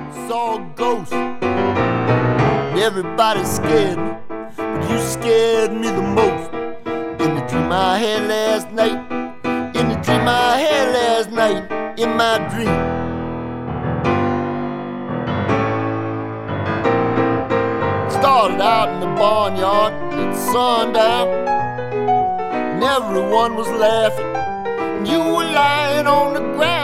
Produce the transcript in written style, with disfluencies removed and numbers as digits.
saw a ghost. And everybody's scared me, but you scared me the most. In the dream I had last night, in the dream I had last night, in my dream. Started out in the barnyard at sundown, and everyone was laughing, and you were lying on the ground.